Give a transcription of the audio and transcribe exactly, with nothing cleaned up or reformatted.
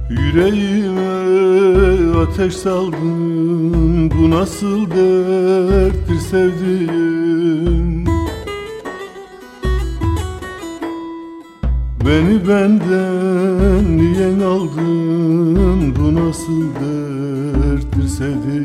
Yüreğime ateş saldın, bu nasıl derttir sevdiğim. Beni benden niye aldın, bu nasıl derttir sevdiğim.